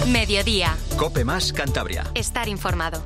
Mediodía. COPE más Cantabria. Estar informado.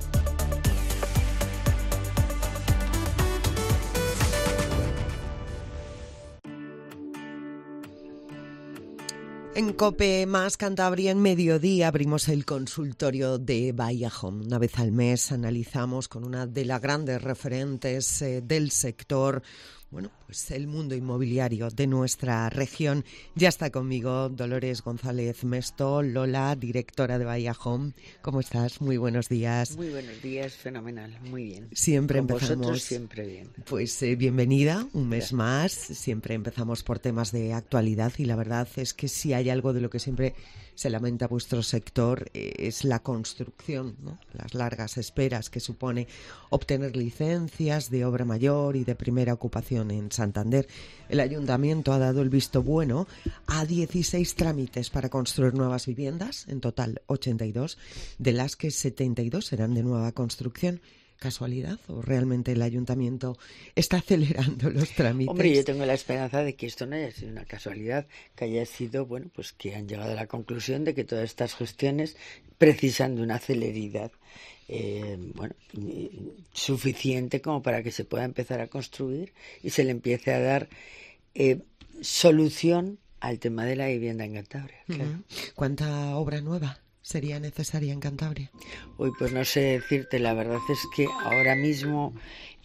En COPE más Cantabria, en Mediodía, abrimos el consultorio de Bahía Home. Una vez al mes analizamos con una de las grandes referentes del sector, pues el mundo inmobiliario de nuestra región. Ya está conmigo Dolores González Mesto, Lola, directora de Bahía Home. ¿Cómo estás? Muy buenos días. Muy buenos días, fenomenal, muy bien. Siempre con empezamos. Vosotros siempre bien. Pues bienvenida, un mes más. Siempre empezamos por temas de actualidad y la verdad es que si hay algo de lo que siempre se lamenta vuestro sector es la construcción, ¿no? Las largas esperas que supone obtener licencias de obra mayor y de primera ocupación en Santander. El Ayuntamiento ha dado el visto bueno a 16 trámites para construir nuevas viviendas, en total 82, de las que 72 serán de nueva construcción. ¿Casualidad o realmente el Ayuntamiento está acelerando los trámites? Hombre, yo tengo la esperanza de que esto no haya sido una casualidad, que haya sido, pues que han llegado a la conclusión de que todas estas gestiones precisan de una celeridad suficiente como para que se pueda empezar a construir y se le empiece a dar solución al tema de la vivienda en Cantabria. Claro. ¿Cuánta obra nueva sería necesaria en Cantabria? Pues no sé decirte, la verdad es que ahora mismo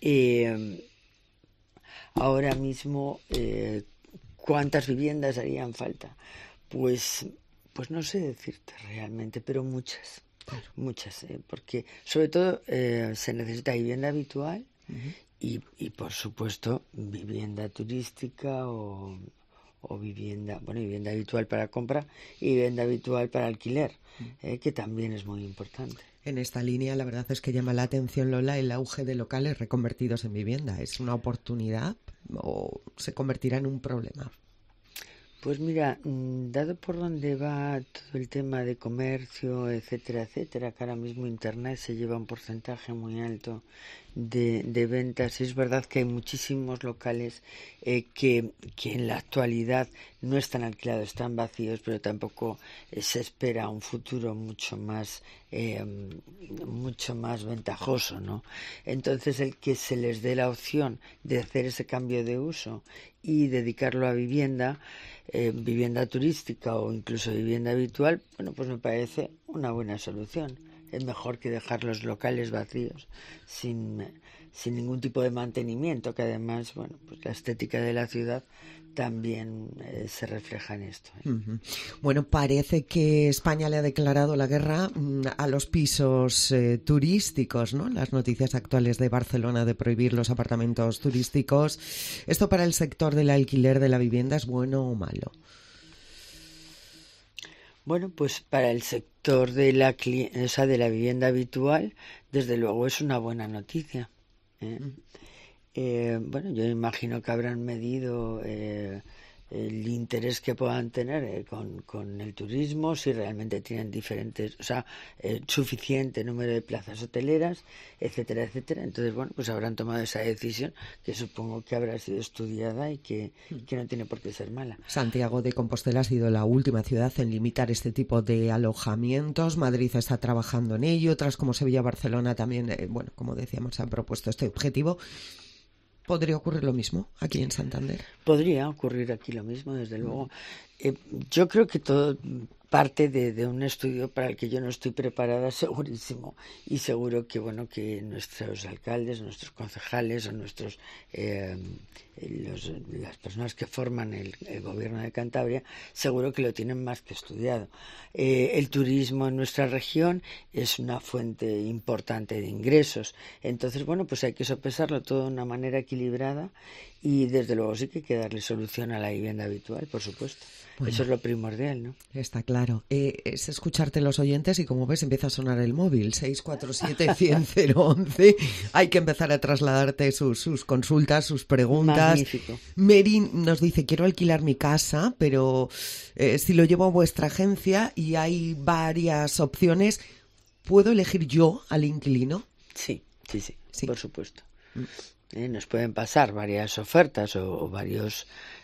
cuántas viviendas harían falta, pues no sé decirte realmente, pero muchas, porque sobre todo se necesita vivienda habitual y por supuesto vivienda turística o vivienda habitual para compra y vivienda habitual para alquiler, que también es muy importante. En esta línea, la verdad es que llama la atención, Lola, el auge de locales reconvertidos en vivienda. ¿Es una oportunidad o se convertirá en un problema? Pues mira, dado por donde va todo el tema de comercio, etcétera, que ahora mismo Internet se lleva un porcentaje muy alto de ventas, es verdad que hay muchísimos locales que en la actualidad no están alquilados, están vacíos, pero tampoco se espera un futuro mucho más ventajoso, ¿no? Entonces, el que se les dé la opción de hacer ese cambio de uso y dedicarlo a vivienda turística o incluso vivienda habitual, pues me parece una buena solución. Es mejor que dejar los locales vacíos sin ningún tipo de mantenimiento, que además, pues la estética de la ciudad también se refleja en esto. Parece que España le ha declarado la guerra a los pisos turísticos, ¿no? Las noticias actuales de Barcelona de prohibir los apartamentos turísticos. ¿Esto para el sector del alquiler de la vivienda es bueno o malo? Pues para el sector de la vivienda habitual, desde luego es una buena noticia. Yo imagino que habrán medido el interés que puedan tener con el turismo, si realmente tienen suficiente número de plazas hoteleras, etcétera. Entonces, pues habrán tomado esa decisión, que supongo que habrá sido estudiada y que no tiene por qué ser mala. Santiago de Compostela ha sido la última ciudad en limitar este tipo de alojamientos. Madrid está trabajando en ello. Otras como Sevilla, Barcelona también, como decíamos, han propuesto este objetivo. ¿Podría ocurrir lo mismo aquí en Santander? Podría ocurrir aquí lo mismo, desde luego. Yo creo que todo parte de un estudio para el que yo no estoy preparada, segurísimo. Y seguro que que nuestros alcaldes, nuestros concejales o las personas que forman el gobierno de Cantabria, seguro que lo tienen más que estudiado. El turismo en nuestra región es una fuente importante de ingresos. Entonces, pues hay que sopesarlo todo de una manera equilibrada y desde luego sí que hay que darle solución a la vivienda habitual, por supuesto. Eso es lo primordial, ¿no? Está claro. Es escucharte los oyentes y como ves empieza a sonar el móvil 647-100-011. Hay que empezar a trasladarte sus consultas, sus preguntas. Magnífico. Mary nos dice, quiero alquilar mi casa, pero si lo llevo a vuestra agencia y hay varias opciones, ¿puedo elegir yo al inquilino? Sí, por supuesto. Nos pueden pasar varias ofertas o varias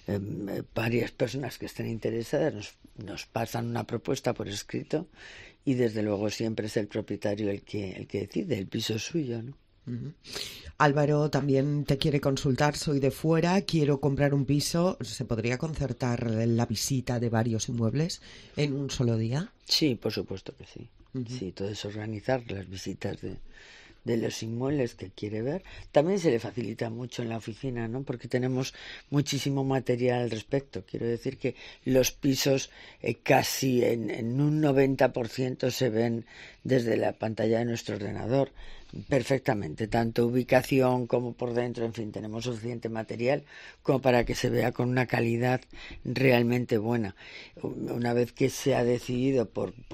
personas que estén interesadas, nos pasan una propuesta por escrito y desde luego siempre es el propietario el que decide, el piso es suyo, ¿no? Uh-huh. Álvaro también te quiere consultar, soy de fuera, quiero comprar un piso, ¿se podría concertar la visita de varios inmuebles en un solo día? Sí, por supuesto que sí. Uh-huh. Sí, todo es organizar las visitas de los inmuebles que quiere ver. También se le facilita mucho en la oficina, ¿no? Porque tenemos muchísimo material al respecto. Quiero decir que los pisos casi en un 90% se ven desde la pantalla de nuestro ordenador perfectamente, tanto ubicación como por dentro, en fin, tenemos suficiente material como para que se vea con una calidad realmente buena. Una vez que se ha decidido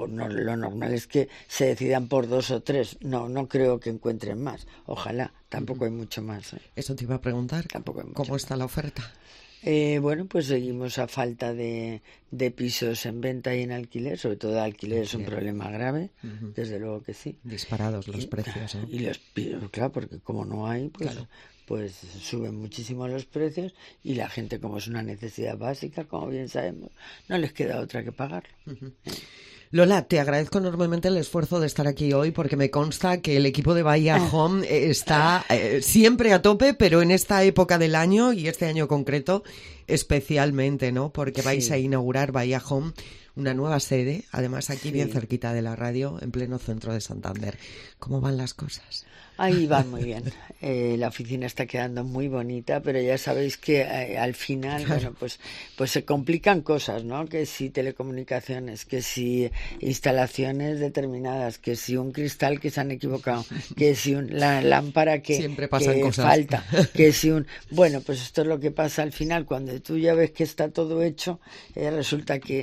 lo normal es que se decidan por 2 o 3, no creo que encuentren más, ojalá, tampoco hay mucho más. Eso te iba a preguntar, tampoco hay mucho ¿cómo más. está la oferta? Bueno, pues seguimos a falta de pisos en venta y en alquiler, sobre todo de alquiler es un problema grave, uh-huh. Desde luego que sí. Disparados los precios, ¿eh? Y los pisos, claro, porque como no hay, pues, claro, pues suben muchísimo los precios y la gente, como es una necesidad básica, como bien sabemos, no les queda otra que pagarlo. Uh-huh. Lola, te agradezco enormemente el esfuerzo de estar aquí hoy porque me consta que el equipo de Bahía Home está siempre a tope, pero en esta época del año y este año concreto especialmente, ¿no? Porque vais a inaugurar Bahía Home, una nueva sede, además aquí bien cerquita de la radio, en pleno centro de Santander. ¿Cómo van las cosas? Ahí va muy bien. La oficina está quedando muy bonita, pero ya sabéis que al final, bueno, pues se complican cosas, ¿no? Que si telecomunicaciones, que si instalaciones determinadas, que si un cristal que se han equivocado, que si la lámpara que siempre pasan que cosas. Falta, que si bueno, pues esto es lo que pasa al final cuando tú ya ves que está todo hecho, resulta que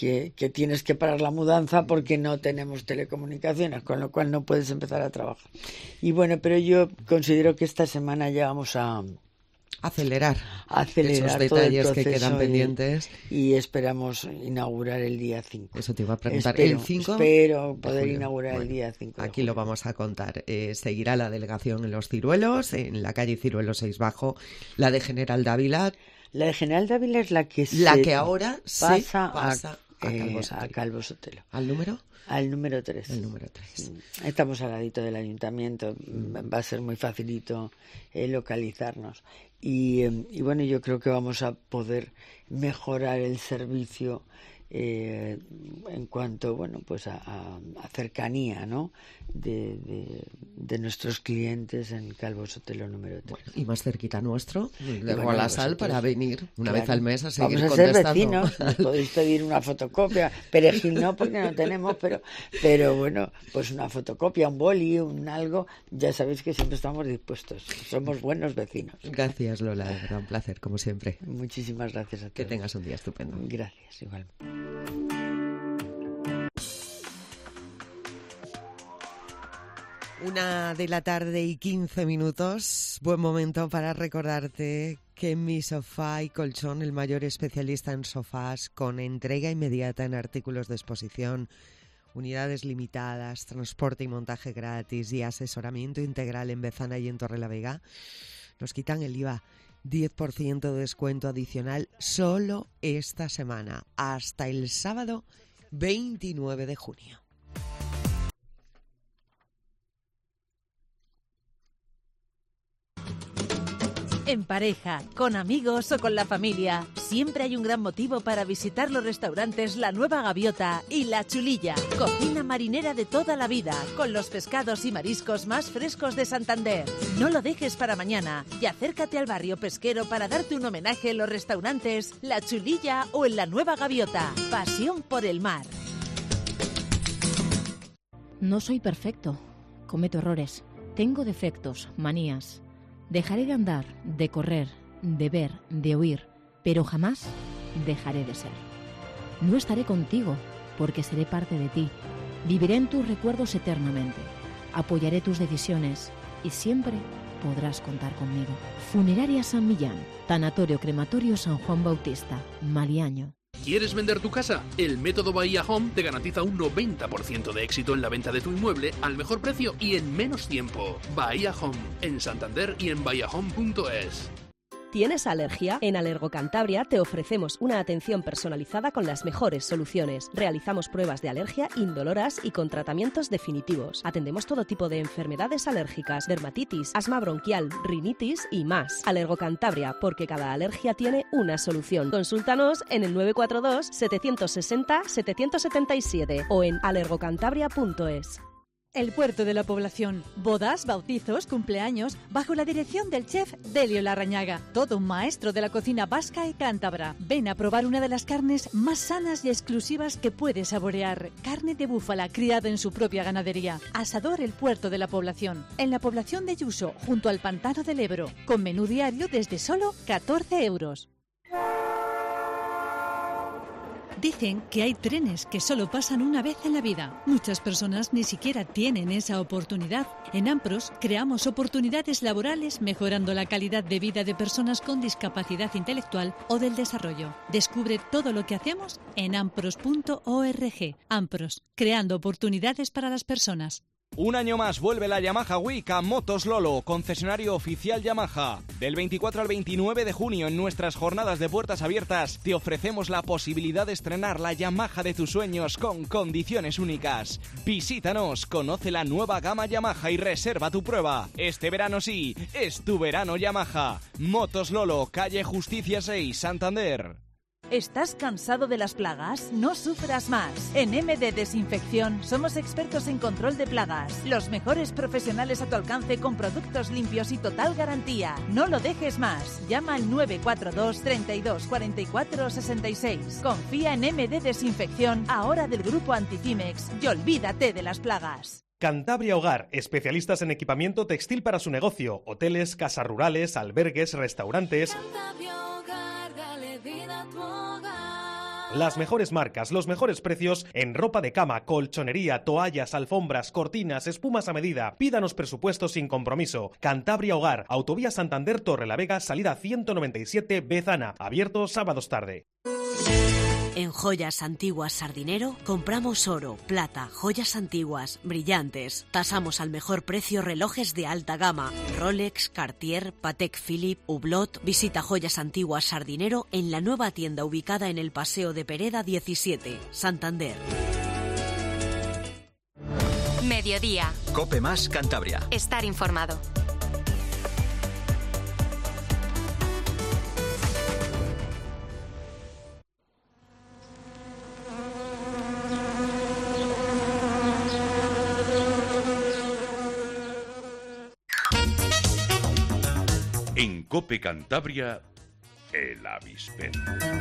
tienes que parar la mudanza porque no tenemos telecomunicaciones, con lo cual no puedes empezar a trabajar. Y bueno, pero yo considero que esta semana ya vamos a acelerar esos detalles que quedan pendientes y esperamos inaugurar el día 5. Eso te iba a preguntar. ¿El 5? Espero poder inaugurar el día 5. Aquí lo vamos a contar. Seguirá la delegación en Los Ciruelos, en la calle Ciruelos 6 Bajo, la de General Dávila. La de General Dávila es la que ahora pasa a Calvo Sotelo. ¿Al número? Al número 3. El número 3. Estamos al ladito del ayuntamiento, va a ser muy facilito localizarnos. Y bueno, yo creo que vamos a poder mejorar el servicio en cuanto, bueno, pues a cercanía, ¿no? De nuestros clientes en Calvo Sotelo número 3. Bueno, y más cerquita nuestro, de Gualasal, para venir una vez al mes a seguir vamos a contestando. Ser vecinos, nos podéis pedir una fotocopia, perejil no porque no tenemos, pero bueno, pues una fotocopia, un boli, un algo, ya sabéis que siempre estamos dispuestos, somos buenos vecinos. Gracias, Lola, de verdad, un placer, como siempre. Muchísimas gracias a todos. Que tengas un día estupendo. Gracias, igual. 1:15 p.m. Buen momento para recordarte que en Mi Sofá y Colchón, el mayor especialista en sofás, con entrega inmediata en artículos de exposición, unidades limitadas, transporte y montaje gratis y asesoramiento integral en Bezana y en Torrelavega, nos quitan el IVA. 10% de descuento adicional solo esta semana, hasta el sábado 29 de junio. En pareja, con amigos o con la familia, siempre hay un gran motivo para visitar los restaurantes La Nueva Gaviota y La Chulilla. Cocina marinera de toda la vida, con los pescados y mariscos más frescos de Santander. No lo dejes para mañana y acércate al barrio pesquero para darte un homenaje en los restaurantes La Chulilla o en La Nueva Gaviota. Pasión por el mar. No soy perfecto. Cometo errores. Tengo defectos, manías. Dejaré de andar, de correr, de ver, de oír, pero jamás dejaré de ser. No estaré contigo, porque seré parte de ti. Viviré en tus recuerdos eternamente. Apoyaré tus decisiones y siempre podrás contar conmigo. Funeraria San Millán, Tanatorio Crematorio San Juan Bautista, Maliaño. ¿Quieres vender tu casa? El método Bahía Home te garantiza un 90% de éxito en la venta de tu inmueble al mejor precio y en menos tiempo. Bahía Home, en Santander y en bahiahome.es. ¿Tienes alergia? En Alergo Cantabria te ofrecemos una atención personalizada con las mejores soluciones. Realizamos pruebas de alergia indoloras y con tratamientos definitivos. Atendemos todo tipo de enfermedades alérgicas, dermatitis, asma bronquial, rinitis y más. Alergo Cantabria, porque cada alergia tiene una solución. Consúltanos en el 942 760 777 o en alergocantabria.es. El Puerto de la Población. Bodas, bautizos, cumpleaños, bajo la dirección del chef Delio Larrañaga. Todo un maestro de la cocina vasca y cántabra. Ven a probar una de las carnes más sanas y exclusivas que puedes saborear. Carne de búfala criada en su propia ganadería. Asador El Puerto de la Población. En la población de Yuso, junto al pantano del Ebro. Con menú diario desde solo 14 euros. Dicen que hay trenes que solo pasan una vez en la vida. Muchas personas ni siquiera tienen esa oportunidad. En Ampros creamos oportunidades laborales mejorando la calidad de vida de personas con discapacidad intelectual o del desarrollo. Descubre todo lo que hacemos en ampros.org. Ampros, creando oportunidades para las personas. Un año más vuelve la Yamaha Week a Motos Lolo, concesionario oficial Yamaha. Del 24 al 29 de junio, en nuestras jornadas de puertas abiertas, te ofrecemos la posibilidad de estrenar la Yamaha de tus sueños con condiciones únicas. Visítanos, conoce la nueva gama Yamaha y reserva tu prueba. Este verano sí, es tu verano Yamaha. Motos Lolo, calle Justicia 6, Santander. ¿Estás cansado de las plagas? No sufras más. En MD Desinfección somos expertos en control de plagas. Los mejores profesionales a tu alcance con productos limpios y total garantía. No lo dejes más. Llama al 942 32 44 66. Confía en MD Desinfección, ahora del grupo Anticimex, y olvídate de las plagas. Cantabria Hogar, especialistas en equipamiento textil para su negocio. Hoteles, casas rurales, albergues, restaurantes. Las mejores marcas, los mejores precios en ropa de cama, colchonería, toallas, alfombras, cortinas, espumas a medida. Pídanos presupuestos sin compromiso. Cantabria Hogar, Autovía Santander Torrelavega, salida 197 Bezana. Abierto sábados tarde. En Joyas Antiguas Sardinero compramos oro, plata, joyas antiguas, brillantes. Tasamos al mejor precio relojes de alta gama. Rolex, Cartier, Patek Philippe, Hublot. Visita Joyas Antiguas Sardinero en la nueva tienda ubicada en el Paseo de Pereda 17, Santander. Mediodía. Cope Más Cantabria. Estar informado. En Cope Cantabria, el avispero.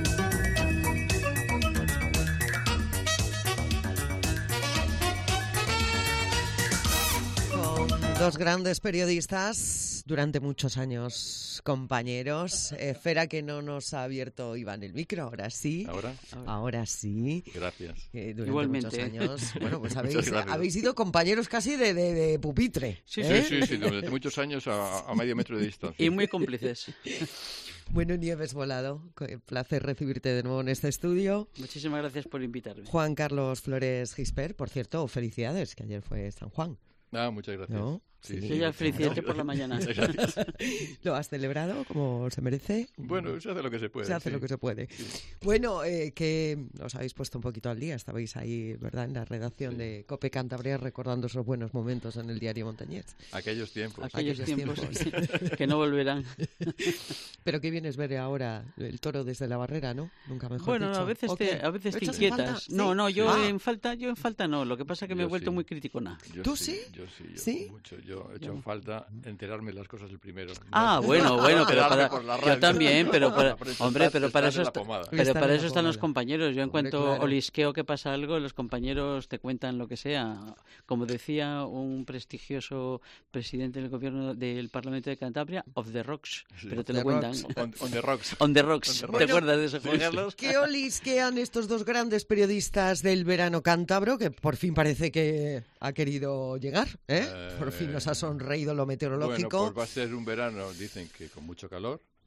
Con dos grandes periodistas, durante muchos años compañeros. Fera, que no nos ha abierto Iván el micro, ahora sí. Ahora sí. Gracias. Durante Igualmente. muchos años. Bueno, pues habéis sido compañeros casi de pupitre. Sí, durante muchos años a medio metro de distancia. Y muy cómplices. Bueno, Nieves Volado, qué placer recibirte de nuevo en este estudio. Muchísimas gracias por invitarme. Juan Carlos Flores Gisper, por cierto, felicidades, que ayer fue San Juan. Muchas gracias. ¿No? Sí, ya felicité por la mañana. ¿Lo has celebrado como se merece? Bueno, se hace lo que se puede. Se hace lo que se puede. Sí. Bueno, que os habéis puesto un poquito al día. Estabais ahí, ¿verdad?, en la redacción de Cope Cantabria recordando esos buenos momentos en el diario Montañés. Aquellos tiempos. Que no volverán. Pero qué vienes ver ahora el toro desde la barrera, ¿no? Nunca mejor bueno, dicho. A veces te inquietas. ¿Sí? No, yo en falta no. Lo que pasa es que me he vuelto muy criticona. ¿Tú sí? Yo sí, mucho. Yo he hecho falta enterarme de las cosas el primero. Bueno, pero yo también, pero para eso están los compañeros. Yo en cuanto olisqueo que pasa algo, los compañeros te cuentan lo que sea. Como decía un prestigioso presidente del gobierno del Parlamento de Cantabria, off the rocks, pero te lo cuentan. On the rocks. On the rocks. ¿Te acuerdas de eso, Juan Carlos? ¿Qué olisquean estos dos grandes periodistas del verano cántabro, que por fin parece que ha querido llegar, Por fin nos ha sonreído lo meteorológico. Bueno, pues va a ser un verano, dicen que con mucho calor,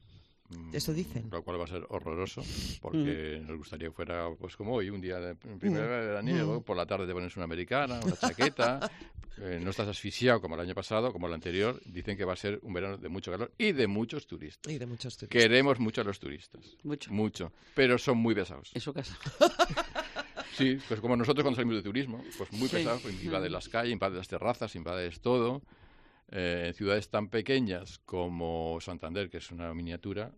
Eso dicen. Lo cual va a ser horroroso, porque nos gustaría que fuera pues como hoy, un día de primavera veraniego, por la tarde te pones una americana, una chaqueta, no estás asfixiado como el año pasado, como el anterior. Dicen que va a ser un verano de mucho calor y de muchos turistas. Queremos mucho a los turistas. Mucho. Pero son muy pesados. Eso casa. Sí, pues como nosotros cuando salimos de turismo, pues muy pesados, pues invades las calles, invades las terrazas, invades todo. En ciudades tan pequeñas como Santander, que es una miniatura,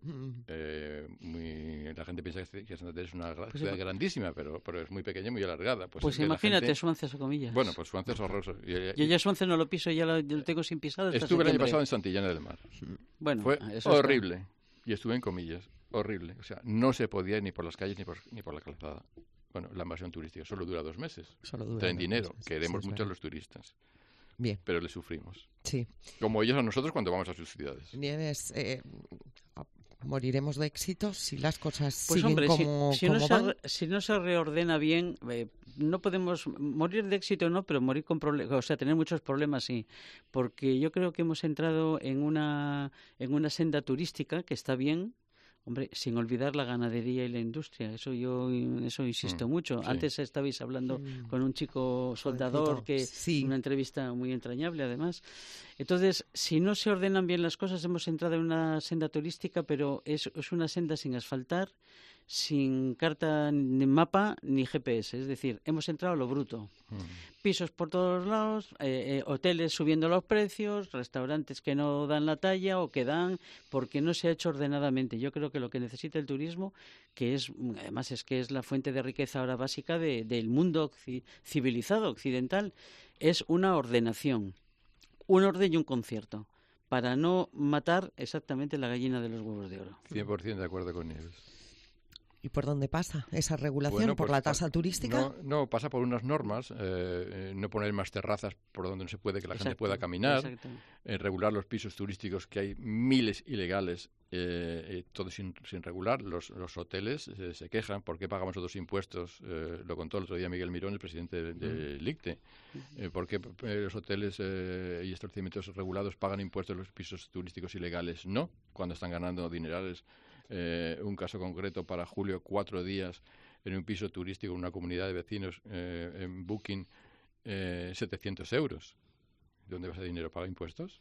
la gente piensa que Santander es una ciudad grandísima, pero es muy pequeña y muy alargada. Pues imagínate, Suances o comillas. Bueno, pues Suances es horroroso. Yo ya Suances no lo piso, ya lo tengo sin pisar. Estuve el año pasado en Santillana del Mar. Bueno, fue horrible. Y estuve en comillas, horrible. O sea, no se podía ir ni por las calles ni por la calzada. Bueno, la invasión turística solo dura 2 meses. Traen dinero, queremos mucho a los turistas. Bien. Pero le sufrimos. Sí. Como ellos a nosotros cuando vamos a sus ciudades. Nieves, ¿moriremos de éxito si las cosas pues siguen hombre, como van? Si no se reordena bien, no podemos morir de éxito, no, pero morir con problemas, o sea, tener muchos problemas, sí. Porque yo creo que hemos entrado en una senda turística que está bien. Hombre, sin olvidar la ganadería y la industria, eso insisto mucho. Sí. Antes estabais hablando con un chico soldador una entrevista muy entrañable además. Entonces, si no se ordenan bien las cosas, hemos entrado en una senda turística, pero es una senda sin asfaltar, sin carta ni mapa ni GPS, es decir, hemos entrado a lo bruto. Pisos por todos lados, hoteles subiendo los precios, restaurantes que no dan la talla o que dan porque no se ha hecho ordenadamente. Yo creo que lo que necesita el turismo, que es la fuente de riqueza ahora básica del mundo civilizado occidental, es una ordenación, un orden y un concierto, para no matar exactamente la gallina de los huevos de oro. 100% de acuerdo con Nieves. ¿Y por dónde pasa esa regulación? Bueno, ¿por la tasa turística? No, pasa por unas normas, no poner más terrazas por donde no se puede, que la gente pueda caminar, regular los pisos turísticos, que hay miles ilegales, todo sin regular. Los hoteles se quejan, ¿por qué pagamos otros impuestos? Lo contó el otro día Miguel Mirón, el presidente del ICTE. ¿Por qué los hoteles y establecimientos regulados pagan impuestos en los pisos turísticos ilegales? No, cuando están ganando dinerales. Un caso concreto para julio, 4 días en un piso turístico en una comunidad de vecinos en Booking, 700 euros. ¿Dónde va ese dinero? ¿Paga impuestos?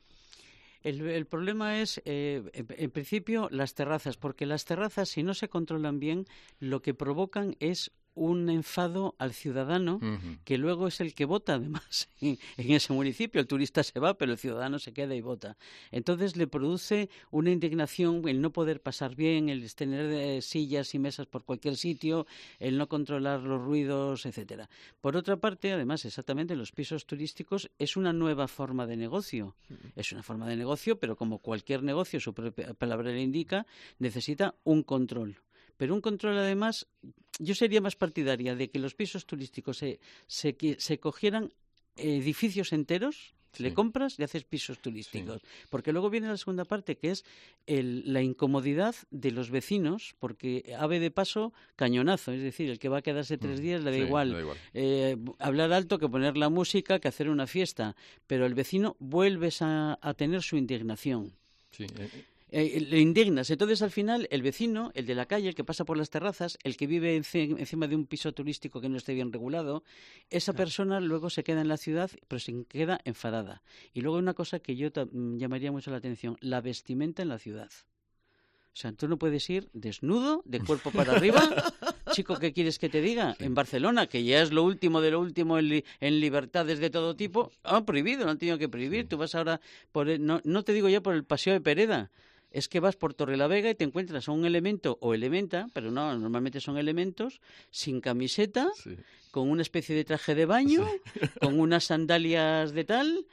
El problema es, en principio, las terrazas, porque las terrazas, si no se controlan bien, lo que provocan es un enfado al ciudadano, que luego es el que vota, además, en ese municipio. El turista se va, pero el ciudadano se queda y vota. Entonces le produce una indignación el no poder pasar bien, el tener sillas y mesas por cualquier sitio, el no controlar los ruidos, etcétera. Por otra parte, además, exactamente, los pisos turísticos es una nueva forma de negocio. Es una forma de negocio, pero como cualquier negocio, su propia palabra le indica, necesita un control. Pero un control, además, yo sería más partidaria de que los pisos turísticos se cogieran edificios enteros, le compras y haces pisos turísticos. Porque luego viene la segunda parte, que es la incomodidad de los vecinos, porque ave de paso, cañonazo. Es decir, el que va a quedarse 3 días le da igual. Hablar alto que poner la música, que hacer una fiesta. Pero el vecino vuelves a tener su indignación. Sí, le indignas. Entonces, al final, el vecino, el de la calle, el que pasa por las terrazas, el que vive encima de un piso turístico que no esté bien regulado, esa persona luego se queda en la ciudad, pero se queda enfadada. Y luego una cosa que yo llamaría mucho la atención, la vestimenta en la ciudad. O sea, tú no puedes ir desnudo, de cuerpo para arriba. Chico, ¿qué quieres que te diga? En Barcelona, que ya es lo último de lo último en libertades de todo tipo, han prohibido, no han tenido que prohibir. Tú vas ahora, no te digo ya por el Paseo de Pereda, es que vas por Torrelavega y te encuentras a un elemento o elementa, pero no, normalmente son elementos, sin camiseta, con una especie de traje de baño, con unas sandalias de tal,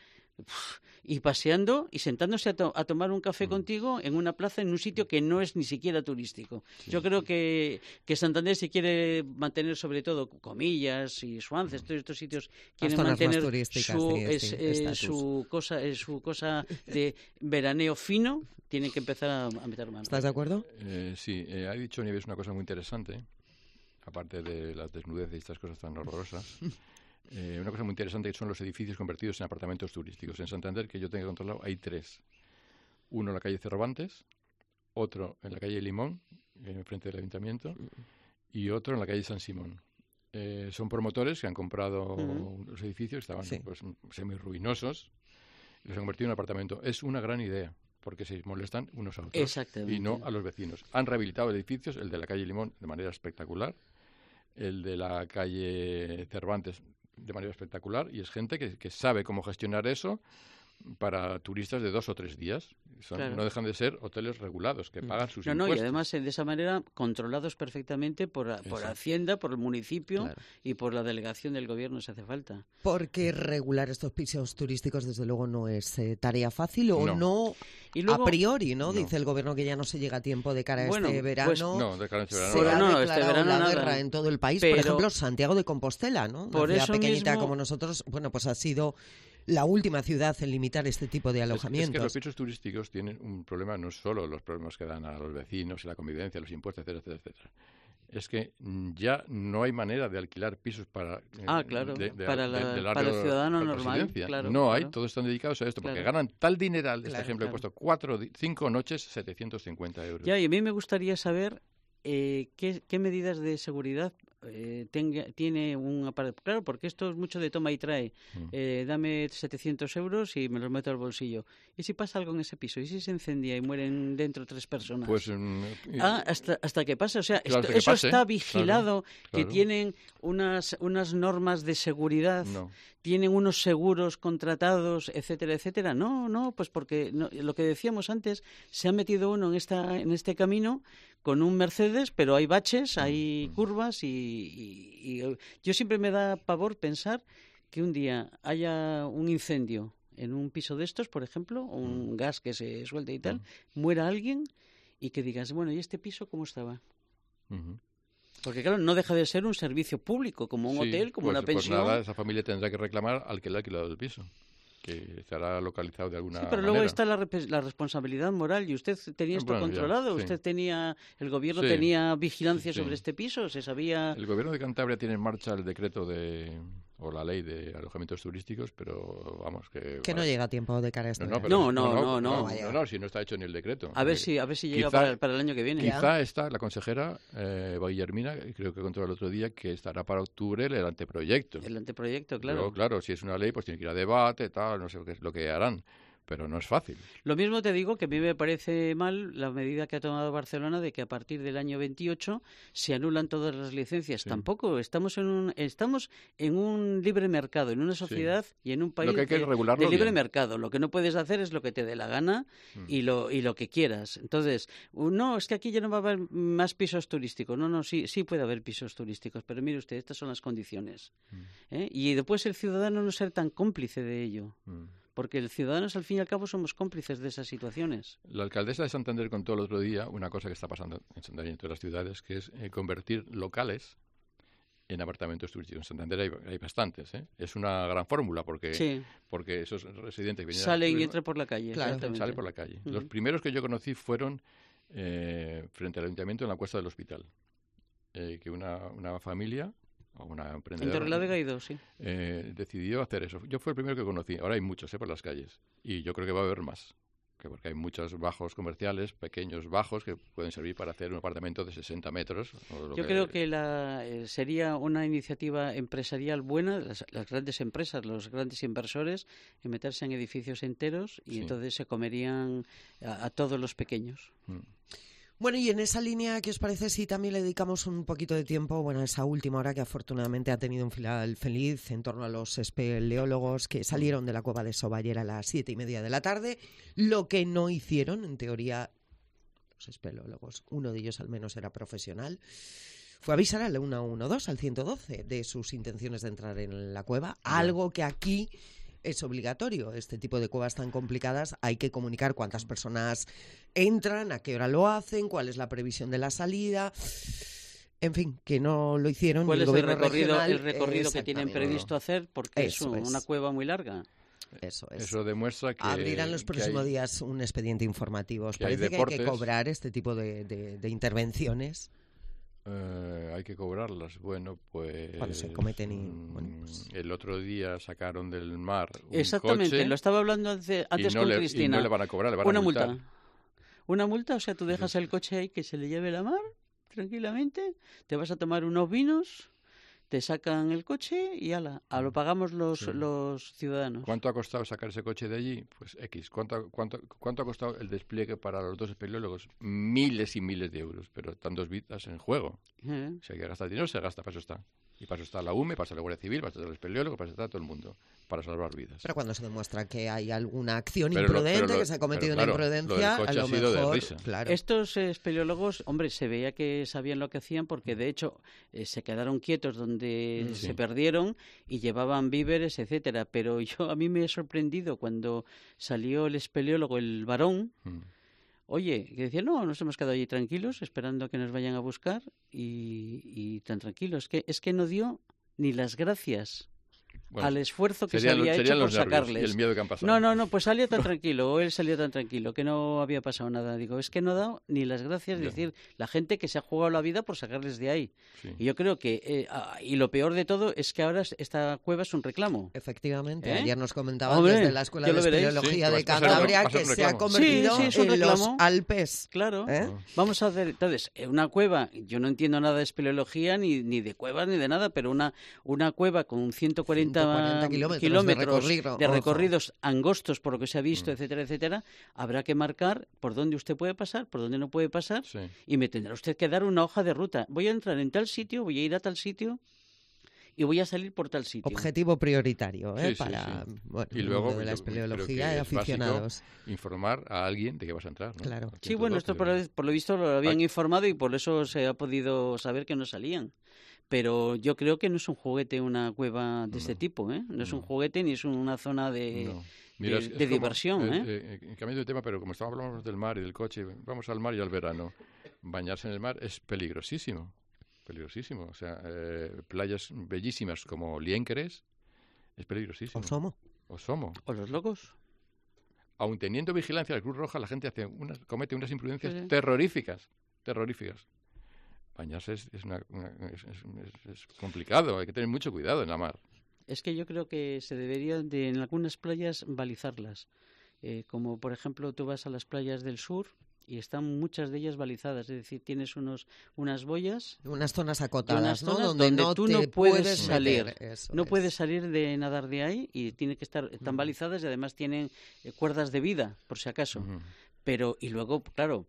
y paseando y sentándose a tomar un café contigo en una plaza, en un sitio que no es ni siquiera turístico. Yo creo que Santander, si quiere mantener sobre todo Comillas y Suances, todos estos sitios quieren mantener su cosa de veraneo fino, tienen que empezar a meter mano. ¿Estás de acuerdo? Sí, ha dicho Nieves una cosa muy interesante, aparte de las desnudeces y estas cosas tan horrorosas. Una cosa muy interesante que son los edificios convertidos en apartamentos turísticos. En Santander, que yo tengo controlado, hay 3. Uno en la calle Cervantes, otro en la calle Limón, enfrente del ayuntamiento, y otro en la calle San Simón. Son promotores que han comprado los edificios, estaban pues semi-ruinosos, y los han convertido en apartamento. Es una gran idea, porque se molestan unos a otros y no a los vecinos. Han rehabilitado edificios, el de la calle Limón de manera espectacular, el de la calle Cervantes de manera espectacular, y es gente que sabe cómo gestionar eso para turistas de 2 o 3 días. No dejan de ser hoteles regulados, que pagan sus impuestos. Y además de esa manera controlados perfectamente por Hacienda, por el municipio y por la delegación del gobierno si hace falta. Porque regular estos pisos turísticos desde luego no es tarea fácil no y luego, a priori, ¿no? Dice el gobierno que ya no se llega a tiempo de cara a este verano. Pues, de cara a este verano. Se ha declarado la guerra en todo el país. Por ejemplo, Santiago de Compostela, ¿no? Una ciudad pequeñita como nosotros, pues ha sido la última ciudad en limitar este tipo de alojamientos. Es que los pisos turísticos tienen un problema, no solo los problemas que dan a los vecinos, la convivencia, los impuestos, etcétera, etcétera. Es que ya no hay manera de alquilar pisos para el ciudadano normal. No hay, todos están dedicados a esto, porque ganan tal dineral. Este ejemplo he puesto 5 noches, 750 euros. Ya, y a mí me gustaría saber qué medidas de seguridad tiene un aparato. Claro, porque esto es mucho de toma y trae. Dame 700 euros y me los meto al bolsillo. ¿Y si pasa algo en ese piso? ¿Y si se incendia y mueren dentro 3 personas? Pues hasta que pase. O sea, eso está vigilado, que tienen unas normas de seguridad, tienen unos seguros contratados, etcétera, etcétera. No, pues porque lo que decíamos antes, se ha metido uno en este camino con un Mercedes, pero hay baches, hay curvas y yo siempre me da pavor pensar que un día haya un incendio en un piso de estos, por ejemplo, o un gas que se suelte y tal, muera alguien y que digas, bueno, ¿y este piso cómo estaba? Porque claro, no deja de ser un servicio público, como un hotel, como una pensión. Pues nada, esa familia tendrá que reclamar al que le ha alquilado el piso, que estará localizado de alguna manera. Sí, pero luego está la responsabilidad moral, y usted tenía esto controlado, el gobierno tenía vigilancia sobre este piso, se sabía... El gobierno de Cantabria tiene en marcha el decreto o la ley de alojamientos turísticos, pero vamos que... Que no llega a tiempo de cara a esto. No, si no está hecho ni el decreto. A ver si llega para el año que viene. Quizá está la consejera Guillermina, creo que contó el otro día, que estará para octubre el anteproyecto. El anteproyecto, claro. Pero, claro, si es una ley, pues tiene que ir a debate, tal, no sé qué es lo que harán. Pero no es fácil. Lo mismo te digo que a mí me parece mal la medida que ha tomado Barcelona de que a partir del año 28 se anulan todas las licencias. Tampoco, estamos en un libre mercado, en una sociedad y en un país de libre mercado. Lo que no puedes hacer es lo que te dé la gana y lo que quieras. Entonces, no, es que aquí ya no va a haber más pisos turísticos. No, sí puede haber pisos turísticos, pero mire usted, estas son las condiciones. Y después el ciudadano no ser tan cómplice de ello. Porque los ciudadanos, al fin y al cabo, somos cómplices de esas situaciones. La alcaldesa de Santander contó el otro día una cosa que está pasando en Santander y en todas las ciudades, que es convertir locales en apartamentos turísticos. En Santander hay bastantes, ¿eh? Es una gran fórmula porque esos residentes que vienen salen y entran por la calle. Claro, salen por la calle. Los primeros que yo conocí fueron frente al ayuntamiento en la Cuesta del Hospital, que una familia... o una emprendedora, en Torrelavega hay 2, sí. Decidió hacer eso. Yo fue el primero que conocí. Ahora hay muchos por las calles. Y yo creo que va a haber más. Porque hay muchos bajos comerciales, pequeños bajos, que pueden servir para hacer un apartamento de 60 metros. Yo creo que sería una iniciativa empresarial buena, las grandes empresas, los grandes inversores, en meterse en edificios enteros y entonces se comerían a todos los pequeños. Bueno, y en esa línea, ¿qué os parece si también le dedicamos un poquito de tiempo, a esa última hora que afortunadamente ha tenido un final feliz en torno a los espeleólogos que salieron de la cueva de Soballera a las 7:30 de la tarde? Lo que no hicieron, en teoría, los espeleólogos, uno de ellos al menos era profesional, fue avisar al 112, al 112, de sus intenciones de entrar en la cueva, algo que aquí... es obligatorio. Este tipo de cuevas tan complicadas hay que comunicar cuántas personas entran, a qué hora lo hacen, cuál es la previsión de la salida. En fin, que no lo hicieron. ¿Cuál es el recorrido que tienen previsto hacer? Porque es una cueva muy larga. Eso es. Eso demuestra que... Abrirán los próximos días un expediente informativo. ¿Os parece que hay que cobrar este tipo de intervenciones? Hay que cobrarlas. Bueno, pues... Cuando se cometen el otro día sacaron del mar un Exactamente, coche, lo estaba hablando antes con Cristina. Y no le van a cobrar, le van una a multar. multa. Una multa, o sea, tú dejas el coche ahí que se le lleve la mar tranquilamente, te vas a tomar unos vinos, te sacan el coche y ala, lo pagamos los ciudadanos. ¿Cuánto ha costado sacar ese coche de allí? Pues X. ¿Cuánto ha costado el despliegue para los 2 espeleólogos? Miles y miles de euros, pero están 2 vidas en juego. Si hay que gastar dinero, se gasta, para eso está. Y para eso está la UME, para eso está la Guardia Civil, para eso está el espeleólogo, para eso está todo el mundo, para salvar vidas. Pero cuando se demuestra que hay alguna acción imprudente, que se ha cometido una imprudencia, a lo mejor... de risa. Claro. Estos espeleólogos, hombre, se veía que sabían lo que hacían porque, de hecho, se quedaron quietos donde se perdieron y llevaban víveres, etcétera. Pero a mí me he sorprendido cuando salió el espeleólogo, el varón, oye, que decía, no, nos hemos quedado allí tranquilos, esperando a que nos vayan a buscar y tan tranquilos. Es que no dio ni las gracias al esfuerzo que se había hecho por sacarles. Y el miedo que han pasado. No, pues salió tan tranquilo, o él salió tan tranquilo, que no había pasado nada. Digo, es que no ha dado ni las gracias, es decir, la gente que se ha jugado la vida por sacarles de ahí. Sí. Y yo creo que, y lo peor de todo es que ahora esta cueva es un reclamo. Efectivamente, ayer nos comentaban desde la Escuela de Espeleología de Cantabria que se ha convertido en los Alpes. Claro, vamos a hacer, entonces, una cueva, yo no entiendo nada de espeleología, ni de cuevas, ni de nada, pero una cueva con 140 kilómetros de recorridos angostos, por lo que se ha visto, etcétera, etcétera, habrá que marcar por dónde usted puede pasar, por dónde no puede pasar, y me tendrá usted que dar una hoja de ruta. Voy a entrar en tal sitio, voy a ir a tal sitio y voy a salir por tal sitio. Objetivo prioritario para Bueno, y luego de la espeleología y aficionados. Informar a alguien de que vas a entrar, ¿no? Claro. Sí, bueno, esto por lo visto lo habían informado y por eso se ha podido saber que no salían. Pero yo creo que no es un juguete una cueva de este tipo, ¿eh? No es un juguete ni es una zona de diversión, En cambio de tema, pero como hablamos del mar y del coche, vamos al mar y al verano. Bañarse en el mar es peligrosísimo. O sea, playas bellísimas como Lienqueres es peligrosísimo. O Somo. O Los Locos. Aun teniendo vigilancia de la Cruz Roja, la gente comete unas imprudencias terroríficas. Bañarse es complicado, hay que tener mucho cuidado en la mar. Es que yo creo que se debería en algunas playas balizarlas. Como por ejemplo tú vas a las playas del sur y están muchas de ellas balizadas, es decir, tienes unas boyas, unas zonas acotadas, ¿no? Donde tú no puedes salir, puedes salir de nadar de ahí y tiene que estar tan balizadas y además tienen cuerdas de vida, por si acaso. Pero, y luego, claro,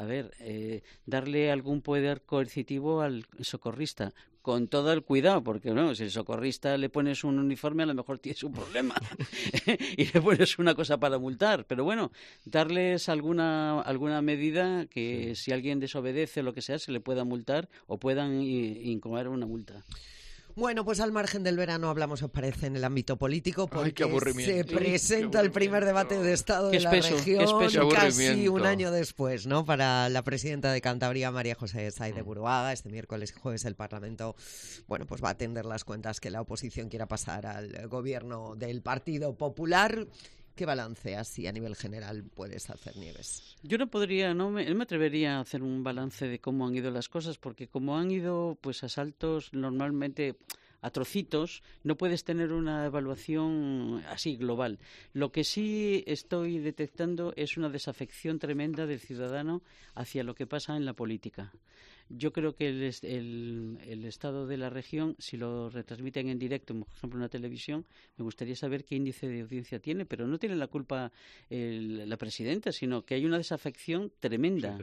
darle algún poder coercitivo al socorrista, con todo el cuidado, porque si el socorrista le pones un uniforme, a lo mejor tienes un problema y le pones una cosa para multar. Pero bueno, darles alguna medida que si alguien desobedece o lo que sea, se le pueda multar o puedan incomodar una multa. Bueno, pues al margen del verano hablamos, os parece, en el ámbito político, porque se presenta el primer debate de Estado de la región casi un año después, ¿no? Para la presidenta de Cantabria, María José Sáez de Buruaga. Este miércoles y jueves el Parlamento, pues va a atender las cuentas que la oposición quiera pasar al gobierno del Partido Popular. ¿Qué balance así a nivel general puedes hacer, Nieves? Yo no me atrevería a hacer un balance de cómo han ido las cosas, porque como han ido a saltos normalmente a trocitos, no puedes tener una evaluación así global. Lo que sí estoy detectando es una desafección tremenda del ciudadano hacia lo que pasa en la política. Yo creo que el estado de la región, si lo retransmiten en directo, por ejemplo en una televisión, me gustaría saber qué índice de audiencia tiene, pero no tiene la culpa la presidenta, sino que hay una desafección tremenda.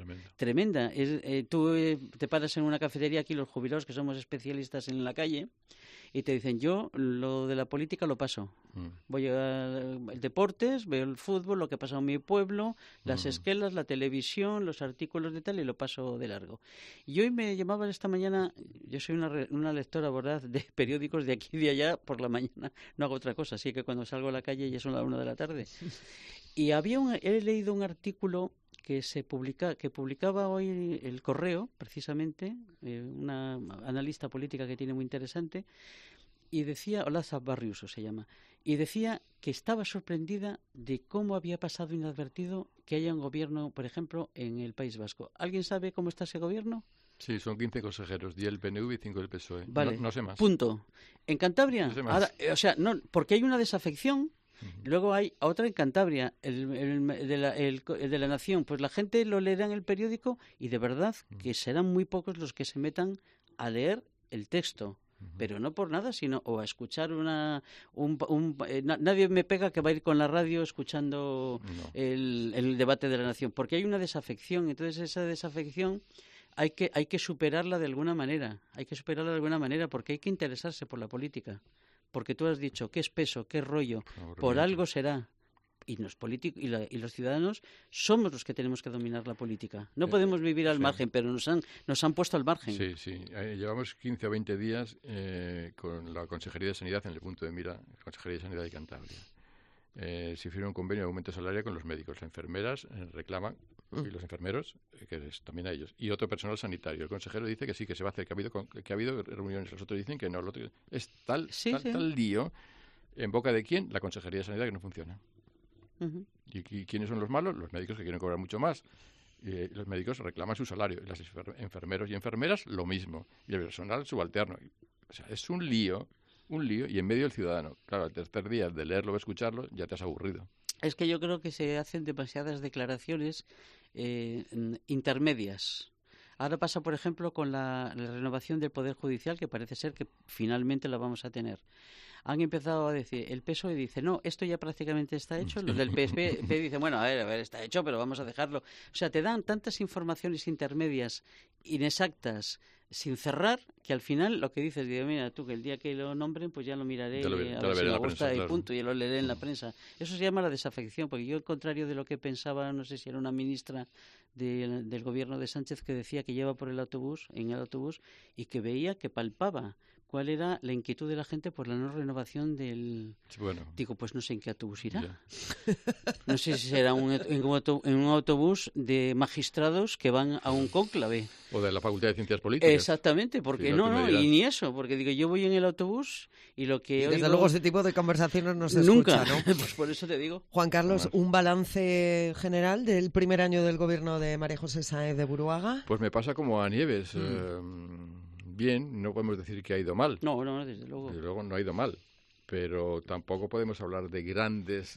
Tú te paras en una cafetería, aquí los jubilados que somos especialistas en la calle, y te dicen, yo lo de la política lo paso. Voy a deportes, veo el fútbol, lo que ha pasado en mi pueblo, las esquelas, la televisión, los artículos de tal, y lo paso de largo. Y hoy me llamaban esta mañana, yo soy una lectora, ¿verdad?, de periódicos de aquí y de allá, por la mañana no hago otra cosa, así que cuando salgo a la calle ya son las 1 de la tarde. Y he leído un artículo que publicaba hoy El Correo, precisamente, una analista política que tiene muy interesante, y decía, Olaza Barriuso se llama, y decía que estaba sorprendida de cómo había pasado inadvertido que haya un gobierno, por ejemplo, en el País Vasco. ¿Alguien sabe cómo está ese gobierno? Sí, son 15 consejeros, 10 el PNV y 5 el PSOE. Vale, no sé más. Punto. En Cantabria, no sé más. Ahora, porque hay una desafección. Luego hay otra en Cantabria, el de la Nación. Pues la gente lo leerá en el periódico y de verdad que serán muy pocos los que se metan a leer el texto. Pero no por nada, sino o a escuchar nadie me pega que va a ir con la radio escuchando el debate de la Nación, porque hay una desafección. Entonces esa desafección hay que superarla de alguna manera. Porque hay que interesarse por la política. Porque tú has dicho qué espeso, qué rollo, por algo será. Y los políticos y los ciudadanos somos los que tenemos que dominar la política. No podemos vivir al margen, pero nos han puesto al margen. Sí. Llevamos 15 o 20 días con la Consejería de Sanidad en el punto de mira, la Consejería de Sanidad de Cantabria. Se firma un convenio de aumento salarial con los médicos. Las enfermeras reclaman, y los enfermeros, que es también a ellos, y otro personal sanitario. El consejero dice que sí, que se va a hacer, que ha habido reuniones. Los otros dicen que no. Es tal lío. ¿En boca de quién? La Consejería de Sanidad, que no funciona. ¿Y quiénes son los malos? Los médicos, que quieren cobrar mucho más. Los médicos reclaman su salario. Y los enfermeros y enfermeras, lo mismo. Y el personal subalterno. O sea, es un lío, y en medio del ciudadano. Claro, al tercer día de leerlo o escucharlo, ya te has aburrido. Es que yo creo que se hacen demasiadas declaraciones intermedias. Ahora pasa, por ejemplo, con la renovación del Poder Judicial, que parece ser que finalmente la vamos a tener. Han empezado a decir, el PSOE dice, no, esto ya prácticamente está hecho. Los del PSP dicen, bueno, a ver, está hecho, pero vamos a dejarlo. O sea, te dan tantas informaciones intermedias, inexactas, sin cerrar, que al final lo que dices, digo, mira, tú, que el día que lo nombren, pues ya lo miraré, a ver si me gusta, y punto, y lo leeré en la prensa. Eso se llama la desafección, porque yo, al contrario de lo que pensaba, no sé si era una ministra del gobierno de Sánchez, que decía que lleva en el autobús, y que veía, que palpaba cuál era la inquietud de la gente por la no renovación del... Bueno. Digo, pues no sé en qué autobús irá. No sé si será en un autobús de magistrados que van a un cónclave. O de la Facultad de Ciencias Políticas. Exactamente, porque y ni eso, porque digo, yo voy en el autobús y lo que desde luego ese tipo de conversaciones no se nunca escucha, ¿no? Pues por eso te digo. Juan Carlos, ¿un balance general del primer año del gobierno de María José Sáenz de Buruaga? Pues me pasa como a Nieves. Bien, no podemos decir que ha ido mal. No, desde luego. Desde luego no ha ido mal, pero tampoco podemos hablar de grandes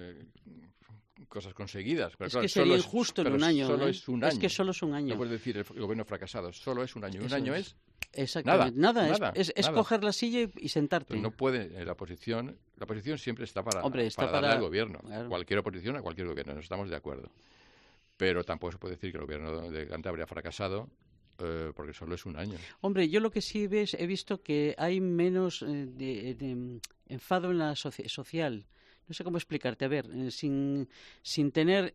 cosas conseguidas. Pero es claro, que sería injusto en un año. Solo es un año. Es que solo es un año. No puedes decir el gobierno fracasado, solo es un año. Un año es exactamente. Nada. Es coger la silla y sentarte. Pero no puede, la oposición siempre está para darle al gobierno. Claro. Cualquier oposición a cualquier gobierno, nos estamos de acuerdo. Pero tampoco se puede decir que el gobierno de Cantabria ha fracasado, porque solo es un año. Hombre, yo lo que sí he visto que hay menos de enfado en la social. No sé cómo explicarte. A ver, sin tener...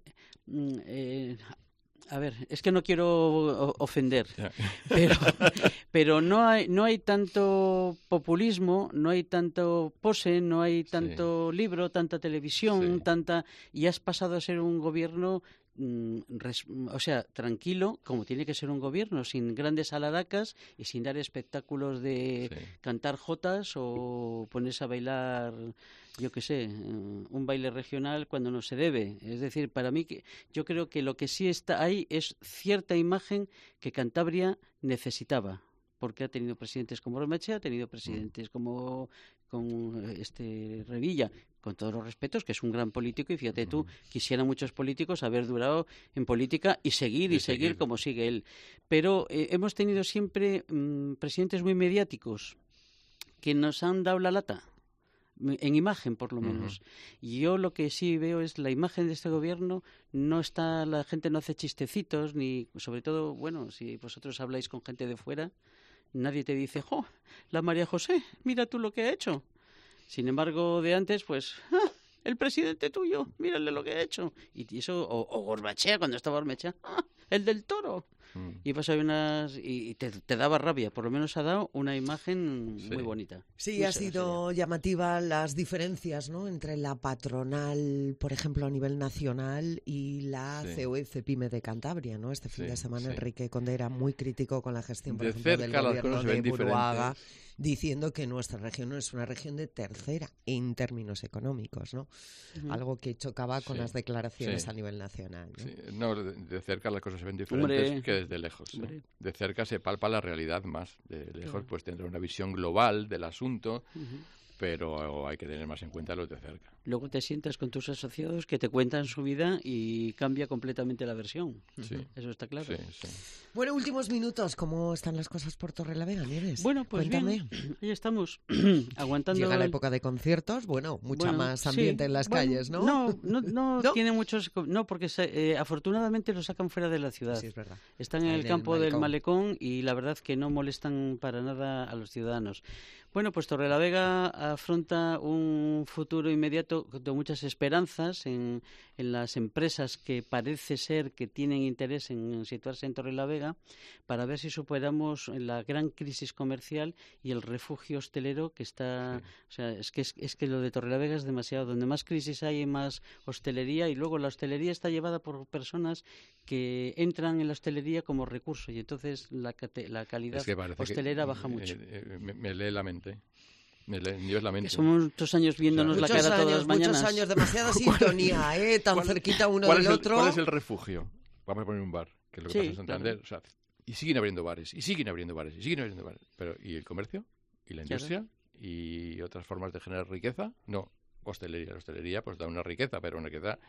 a ver, es que no quiero ofender, pero no hay tanto populismo, no hay tanto pose, no hay tanto libro, tanta televisión, y has pasado a ser un gobierno... tranquilo, como tiene que ser un gobierno, sin grandes alaracas y sin dar espectáculos de cantar jotas o ponerse a bailar, yo qué sé, un baile regional cuando no se debe. Es decir, para mí, yo creo que lo que sí está ahí es cierta imagen que Cantabria necesitaba, porque ha tenido presidentes como Ormaechea, ha tenido presidentes como Revilla, con todos los respetos, que es un gran político, y fíjate tú, quisieran muchos políticos haber durado en política y seguir como sigue él. Pero hemos tenido siempre presidentes muy mediáticos que nos han dado la lata, en imagen por lo menos. Y yo lo que sí veo es la imagen de este gobierno, la gente no hace chistecitos, ni sobre todo, bueno, si vosotros habláis con gente de fuera, nadie te dice, ¡jo! La María José, mira tú lo que ha hecho. Sin embargo, de antes, pues, el presidente tuyo, mírale lo que ha hecho. Y eso, o Ormaechea, cuando estaba Ormaechea, el del toro. Y pues hay y te daba rabia, por lo menos ha dado una imagen muy bonita. Sí, ha sido llamativa las diferencias, ¿no?, entre la patronal, por ejemplo, a nivel nacional, y la COE-CEPIME de Cantabria, ¿no? Este fin de semana Enrique Conde era muy crítico con la gestión, por ejemplo, del gobierno de Buruaga, diciendo que nuestra región no es una región de tercera en términos económicos, ¿no? Algo que chocaba con las declaraciones a nivel nacional, ¿no? De cerca las cosas se ven diferentes que desde lejos. De cerca se palpa la realidad más. De lejos pues tendrá una visión global del asunto, pero hay que tener más en cuenta los de cerca. luego te sientas con tus asociados que te cuentan su vida y cambia completamente la versión. Sí. Eso está claro. Sí. Bueno, últimos minutos. ¿Cómo están las cosas por Torrelavega, Nieves? Bueno, pues cuéntame. Bien, ahí estamos aguantando. Llega la época de conciertos, mucha más ambiente en las calles, ¿no? No tiene muchos, porque afortunadamente lo sacan fuera de la ciudad. Sí, es verdad. Están en el campo del Malecón y la verdad que no molestan para nada a los ciudadanos. Bueno, pues Torrelavega afronta un futuro inmediato de muchas esperanzas en las empresas que parece ser que tienen interés en situarse en Torrelavega para ver si superamos la gran crisis comercial y el refugio hostelero que está... O sea, es que lo de Torrelavega es demasiado. Donde más crisis hay más hostelería, y luego la hostelería está llevada por personas que entran en la hostelería como recurso y entonces la calidad hostelera baja mucho. Me lee la mente. Dios la mente. Que somos muchos años viéndonos la cara todas las mañanas. Muchos años, demasiada sintonía, tan cerquita uno del otro. ¿Cuál es el refugio? Vamos a poner un bar, que es lo que pasa en Santander. Claro. O sea, y siguen abriendo bares. Pero, ¿y el comercio? ¿Y la industria? Claro. ¿Y otras formas de generar riqueza? No. Hostelería. La hostelería pues da una riqueza, pero una riqueza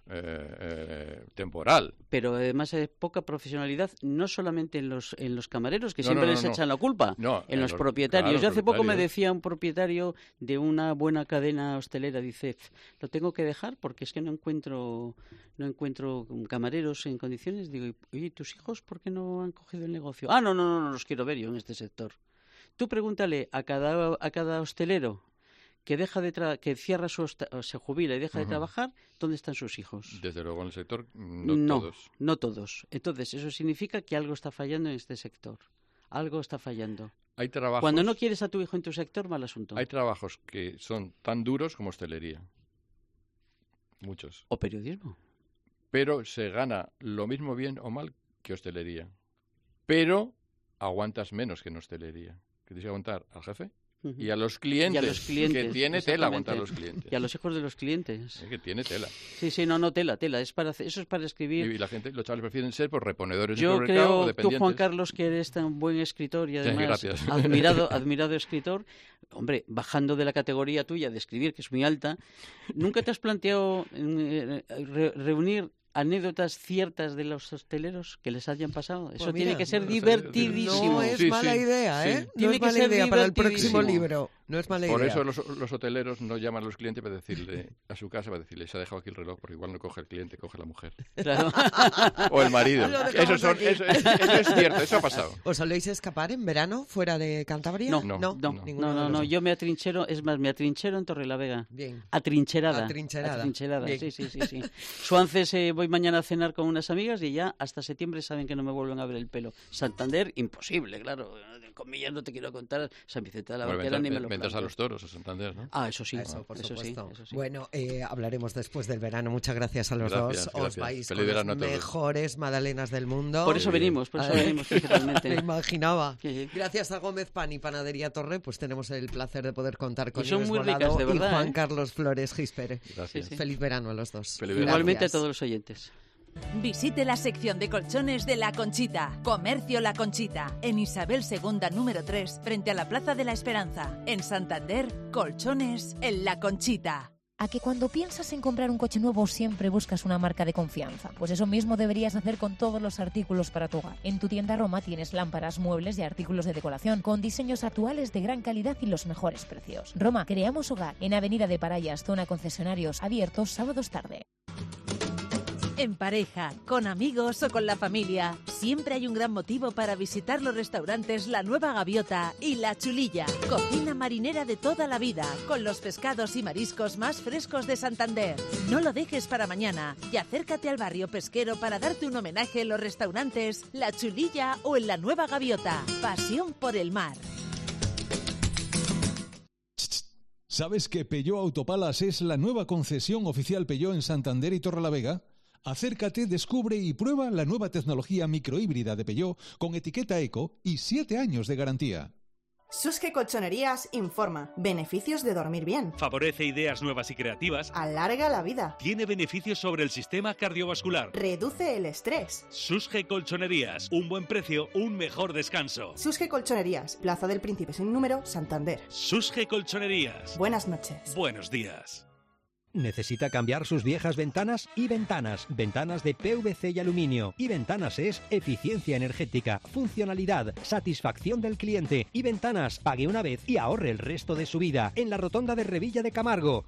temporal. Pero además hay poca profesionalidad, no solamente en los camareros, que siempre les echan la culpa, en los propietarios. Claro, yo hace poco me decía un propietario de una buena cadena hostelera, dice, lo tengo que dejar porque es que no encuentro camareros en condiciones. Digo, oye, ¿tus hijos por qué no han cogido el negocio? No los quiero ver yo en este sector. Tú pregúntale a cada hostelero que cierra se jubila y deja de trabajar, ¿dónde están sus hijos? Desde luego en el sector, todos. No todos. Entonces, eso significa que algo está fallando en este sector. Algo está fallando. Hay trabajos... Cuando no quieres a tu hijo en tu sector, mal asunto. Hay trabajos que son tan duros como hostelería. Muchos. O periodismo. Pero se gana lo mismo bien o mal que hostelería. Pero aguantas menos que en hostelería. ¿Qué tienes que aguantar? ¿Al jefe? Y a los clientes, que tiene tela aguantar a los clientes. Y a los hijos de los clientes. Que tiene tela. Sí, no, tela. Eso es para escribir. Y la gente, los chavales prefieren ser reponedores Yo de supermercado o dependientes. Yo creo, tú, Juan Carlos, que eres tan buen escritor y además admirado escritor, hombre, bajando de la categoría tuya de escribir, que es muy alta, ¿nunca te has planteado reunir anécdotas ciertas de los hosteleros que les hayan pasado? Eso tiene que ser divertidísimo. No es mala idea, No es mala idea para el próximo libro. No es mala idea. Por eso los hoteleros no llaman a los clientes para decirle a su casa, para decirle, se ha dejado aquí el reloj, porque igual no coge el cliente, coge la mujer. Claro. O el marido. Eso es cierto, eso ha pasado. ¿Os soléis escapar en verano fuera de Cantabria? No, yo me atrinchero, es más, me atrinchero en Torrelavega. Bien. Atrincherada. Bien. Sí. Suances, voy mañana a cenar con unas amigas y ya hasta septiembre saben que no me vuelven a ver el pelo. Santander, imposible, claro. En comillas no te quiero contar. San Vicente de la Barquera ni me lo Ventas a los toros a Santander, ¿no? Eso sí. Eso, por supuesto. Sí. Bueno, hablaremos después del verano. Muchas gracias a los dos. Os vais con las mejores magdalenas del mundo. Por eso venimos principalmente. Me imaginaba. Gracias a Gómez Pan y Panadería Torre, pues tenemos el placer de poder contar con Son muy ricas, de verdad, y Juan Carlos Flores Gispere. Gracias. Feliz verano a los dos. Igualmente a todos los oyentes. Visite la sección de colchones de La Conchita. Comercio La Conchita. En Isabel II, número 3, frente a la Plaza de la Esperanza. En Santander, colchones en La Conchita. ¿A que cuando piensas en comprar un coche nuevo siempre buscas una marca de confianza? Pues eso mismo deberías hacer con todos los artículos para tu hogar. En tu tienda Roma tienes lámparas, muebles y artículos de decoración con diseños actuales de gran calidad y los mejores precios. Roma, creamos hogar. En Avenida de Parayas, zona concesionarios, abiertos sábados tarde. En pareja, con amigos o con la familia, siempre hay un gran motivo para visitar los restaurantes La Nueva Gaviota y La Chulilla. Cocina marinera de toda la vida, con los pescados y mariscos más frescos de Santander. No lo dejes para mañana y acércate al barrio pesquero para darte un homenaje en los restaurantes La Chulilla o en La Nueva Gaviota. Pasión por el mar. ¿Sabes que Peugeot Autopalas es la nueva concesión oficial Peugeot en Santander y Torrelavega? Acércate, descubre y prueba la nueva tecnología microhíbrida de Peugeot con etiqueta Eco y 7 años de garantía. Susge Colchonerías informa. Beneficios de dormir bien. Favorece ideas nuevas y creativas. Alarga la vida. Tiene beneficios sobre el sistema cardiovascular. Reduce el estrés. Susge Colchonerías. Un buen precio, un mejor descanso. Susge Colchonerías. Plaza del Príncipe sin número, Santander. Susge Colchonerías. Buenas noches. Buenos días. ¿Necesita cambiar sus viejas ventanas? iVentanas, ventanas de PVC y aluminio. iVentanas es eficiencia energética, funcionalidad, satisfacción del cliente. iVentanas, pague una vez y ahorre el resto de su vida. En la rotonda de Revilla de Camargo,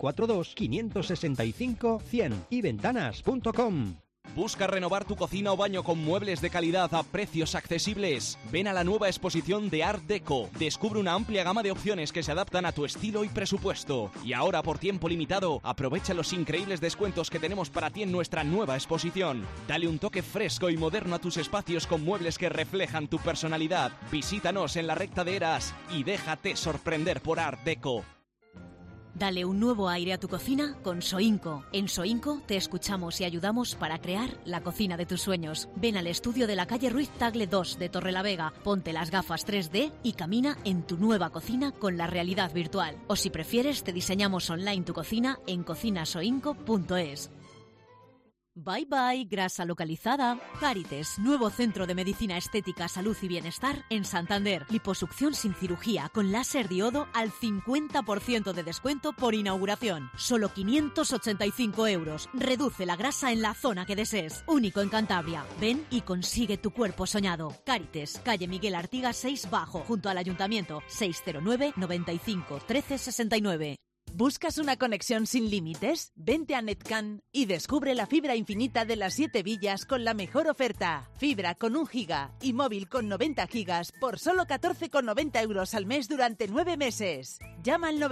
942-565-100. iVentanas.com. ¿Busca renovar tu cocina o baño con muebles de calidad a precios accesibles? Ven a la nueva exposición de Art Deco. Descubre una amplia gama de opciones que se adaptan a tu estilo y presupuesto. Y ahora, por tiempo limitado, aprovecha los increíbles descuentos que tenemos para ti en nuestra nueva exposición. Dale un toque fresco y moderno a tus espacios con muebles que reflejan tu personalidad. Visítanos en la recta de Eras y déjate sorprender por Art Deco. Dale un nuevo aire a tu cocina con Soinco. En Soinco te escuchamos y ayudamos para crear la cocina de tus sueños. Ven al estudio de la calle Ruiz Tagle 2 de Torrelavega, ponte las gafas 3D y camina en tu nueva cocina con la realidad virtual. O si prefieres, te diseñamos online tu cocina en cocinasoinco.es. Bye bye, grasa localizada. Cárites, nuevo centro de medicina estética, salud y bienestar en Santander. Liposucción sin cirugía con láser diodo al 50% de descuento por inauguración. Solo 585 €. Reduce la grasa en la zona que desees. Único en Cantabria. Ven y consigue tu cuerpo soñado. Cárites, calle Miguel Artigas 6 Bajo, junto al Ayuntamiento. 609 95 13 69. ¿Buscas una conexión sin límites? Vente a Netcan y descubre la fibra infinita de las 7 villas con la mejor oferta. Fibra con 1 giga y móvil con 90 gigas por solo 14,90 € al mes durante 9 meses. Llama al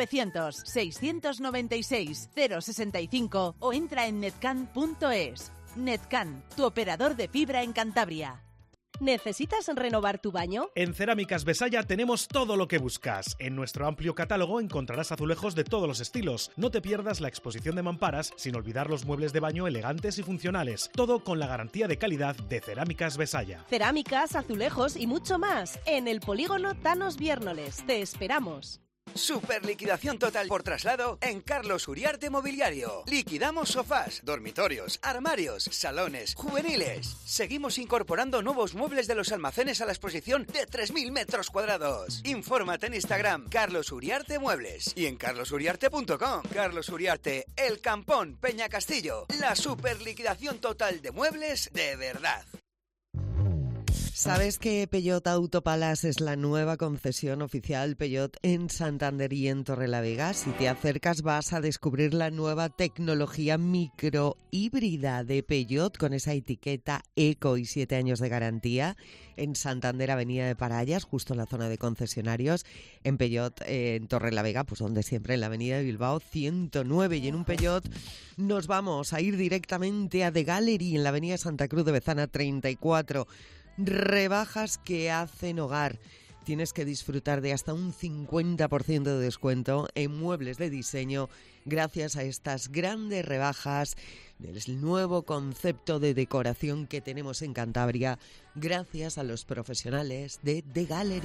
900-696-065 o entra en netcan.es. Netcan, tu operador de fibra en Cantabria. ¿Necesitas renovar tu baño? En Cerámicas Besaya tenemos todo lo que buscas. En nuestro amplio catálogo encontrarás azulejos de todos los estilos. No te pierdas la exposición de mamparas, sin olvidar los muebles de baño elegantes y funcionales. Todo con la garantía de calidad de Cerámicas Besaya. Cerámicas, azulejos y mucho más. En el polígono Thanos Viérnoles. Te esperamos. Super liquidación total por traslado en Carlos Uriarte Mobiliario. Liquidamos sofás, dormitorios, armarios, salones, juveniles. Seguimos incorporando nuevos muebles de los almacenes a la exposición de 3.000 metros cuadrados. Infórmate en Instagram, Carlos Uriarte Muebles, y en carlosuriarte.com. Carlos Uriarte, El Campón, Peña Castillo. La super liquidación total de muebles de verdad. ¿Sabes que Peugeot Autopalas es la nueva concesión oficial Peugeot en Santander y en Torrelavega? Si te acercas vas a descubrir la nueva tecnología microhíbrida de Peugeot con esa etiqueta Eco y 7 años de garantía. En Santander, Avenida de Parallas, justo en la zona de concesionarios. En Peugeot, en Torrelavega, pues donde siempre, en la Avenida de Bilbao 109. Y en un Peugeot nos vamos a ir directamente a The Gallery, en la Avenida Santa Cruz de Bezana 34. Rebajas que hacen hogar. Tienes que disfrutar de hasta un 50% de descuento en muebles de diseño gracias a estas grandes rebajas. Es el nuevo concepto de decoración que tenemos en Cantabria gracias a los profesionales de The Gallery.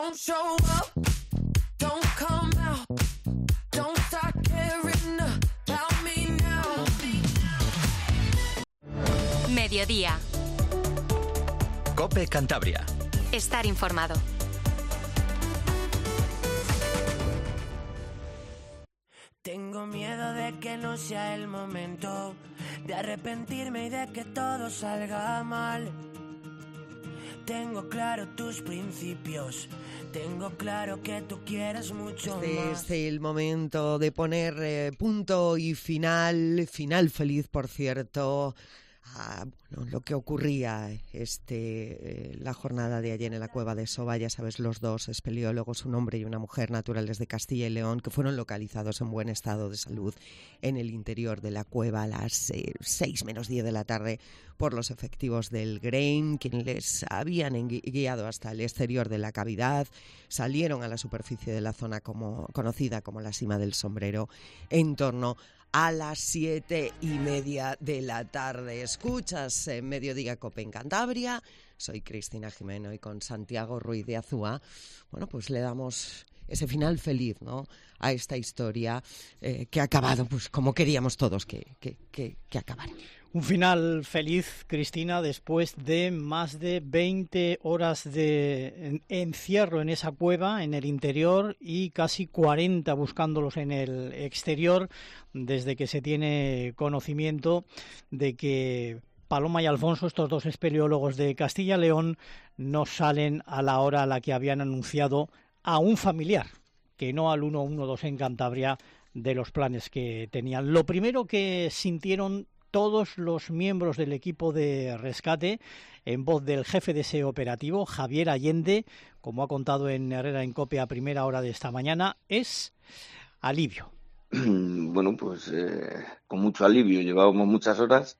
Mediodía. COPE Cantabria. Estar informado. Tengo miedo de que no sea el momento de arrepentirme y de que todo salga mal. Tengo claro tus principios, tengo claro que tú quieres mucho más. Es el momento de poner punto y final feliz, por cierto, lo que ocurría la jornada de ayer en la cueva de Soba. Ya sabes, los dos espeleólogos, un hombre y una mujer naturales de Castilla y León, que fueron localizados en buen estado de salud en el interior de la cueva a las 6 menos 10 de la tarde por los efectivos del GRAIN, quienes les habían guiado hasta el exterior de la cavidad. Salieron a la superficie de la zona conocida como la Sima del Sombrero en torno a las 7:30 de la tarde. Escuchas Mediodía Cope en Cantabria. Soy Cristina Jimeno y con Santiago Ruiz de Azúa, bueno, pues le damos ese final feliz, ¿no?, a esta historia que ha acabado pues como queríamos todos que acabara. Un final feliz, Cristina, después de más de 20 horas de encierro en esa cueva, en el interior, y casi 40 buscándolos en el exterior, desde que se tiene conocimiento de que Paloma y Alfonso, estos dos espeleólogos de Castilla y León, no salen a la hora a la que habían anunciado a un familiar, que no al 112 en Cantabria, de los planes que tenían. Lo primero que sintieron todos los miembros del equipo de rescate, en voz del jefe de ese operativo, Javier Allende, como ha contado en Herrera en COPE a primera hora de esta mañana, es alivio. Bueno, pues con mucho alivio. Llevábamos muchas horas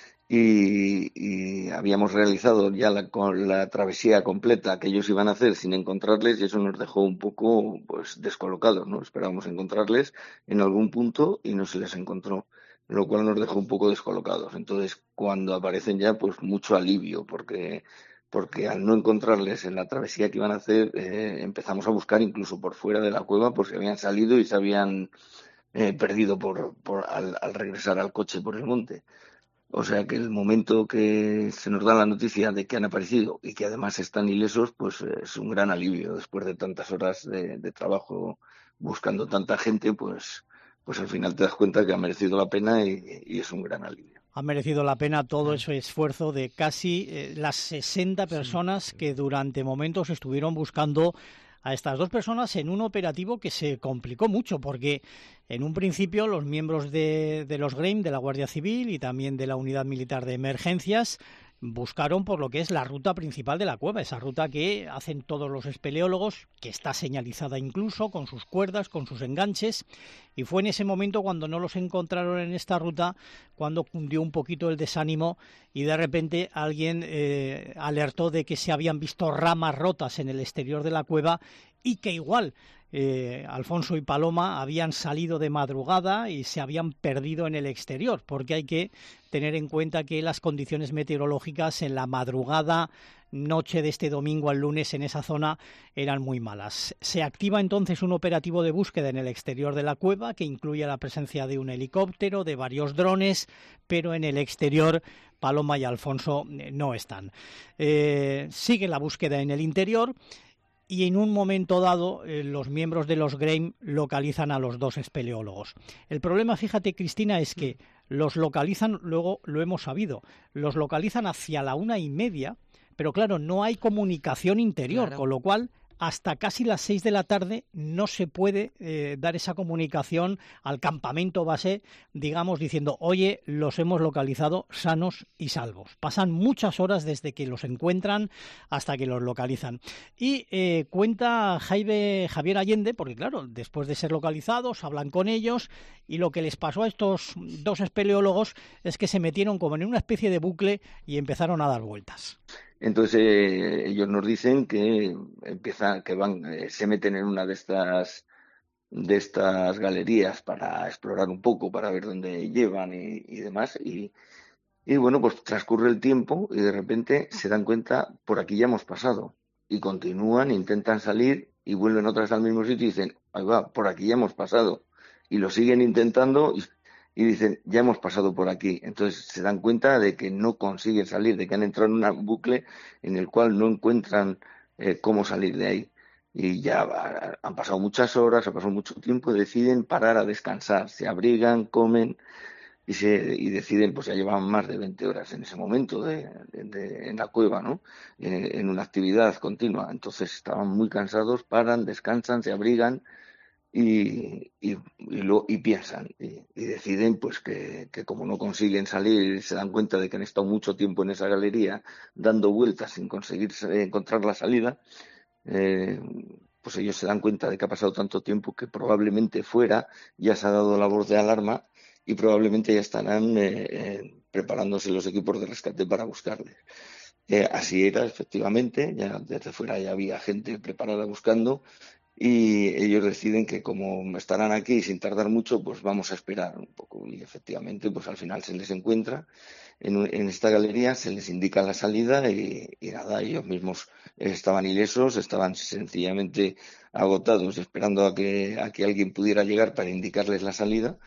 y habíamos realizado ya la travesía completa que ellos iban a hacer sin encontrarles, y eso nos dejó un poco pues descolocados, ¿no? Esperábamos encontrarles en algún punto y no se les encontró, lo cual nos dejó un poco descolocados. Entonces, cuando aparecen ya, pues mucho alivio, porque al no encontrarles en la travesía que iban a hacer, empezamos a buscar incluso por fuera de la cueva por si habían salido y se habían perdido al regresar al coche por el monte. O sea que el momento que se nos da la noticia de que han aparecido y que además están ilesos, pues es un gran alivio. Después de tantas horas de trabajo buscando tanta gente, pues al final te das cuenta que ha merecido la pena y es un gran alivio. Ha merecido la pena todo ese esfuerzo de casi las 60 personas que durante momentos estuvieron buscando a estas dos personas en un operativo que se complicó mucho, porque en un principio los miembros de los GREIM, de la Guardia Civil y también de la Unidad Militar de Emergencias, buscaron por lo que es la ruta principal de la cueva, esa ruta que hacen todos los espeleólogos, que está señalizada incluso con sus cuerdas, con sus enganches, y fue en ese momento cuando no los encontraron en esta ruta cuando cundió un poquito el desánimo y de repente alguien alertó de que se habían visto ramas rotas en el exterior de la cueva y que igual Alfonso y Paloma habían salido de madrugada y se habían perdido en el exterior, porque hay que tener en cuenta que las condiciones meteorológicas en la madrugada, noche de este domingo al lunes en esa zona eran muy malas. Se activa entonces un operativo de búsqueda en el exterior de la cueva que incluye la presencia de un helicóptero, de varios drones, pero en el exterior Paloma y Alfonso no están. Sigue la búsqueda en el interior. Y en un momento dado, los miembros de los GREIM localizan a los dos espeleólogos. El problema, fíjate, Cristina, es que los localizan, luego lo hemos sabido, los localizan hacia la 1:30, pero claro, no hay comunicación interior, claro. Con lo cual hasta casi las 6 de la tarde no se puede dar esa comunicación al campamento base, digamos, diciendo, oye, los hemos localizado sanos y salvos. Pasan muchas horas desde que los encuentran hasta que los localizan. Y cuenta Javier Allende, porque claro, después de ser localizados, hablan con ellos, y lo que les pasó a estos dos espeleólogos es que se metieron como en una especie de bucle y empezaron a dar vueltas. Entonces ellos nos dicen que se meten en una de estas galerías para explorar un poco, para ver dónde llevan y demás. Y bueno, pues transcurre el tiempo y de repente se dan cuenta, por aquí ya hemos pasado. Y continúan, intentan salir y vuelven otras al mismo sitio y dicen, ahí va, por aquí ya hemos pasado. Y lo siguen intentando y dicen, ya hemos pasado por aquí. Entonces se dan cuenta de que no consiguen salir, de que han entrado en un bucle en el cual no encuentran cómo salir de ahí. Y ya han pasado muchas horas, ha pasado mucho tiempo, deciden parar a descansar, se abrigan, comen y deciden, pues ya llevaban más de 20 horas en ese momento en la cueva, ¿no? En una actividad continua. Entonces estaban muy cansados, paran, descansan, se abrigan, y piensan y deciden pues que como no consiguen salir, se dan cuenta de que han estado mucho tiempo en esa galería dando vueltas sin conseguir encontrar la salida, pues ellos se dan cuenta de que ha pasado tanto tiempo que probablemente fuera ya se ha dado la voz de alarma y probablemente ya estarán preparándose los equipos de rescate para buscarles. Así era, efectivamente, ya desde fuera ya había gente preparada buscando. y ellos deciden que como estarán aquí sin tardar mucho, pues vamos a esperar un poco. Y efectivamente, pues al final se les encuentra en esta galería, se les indica la salida y nada, ellos mismos estaban ilesos, estaban sencillamente agotados esperando a que alguien pudiera llegar para indicarles la salida.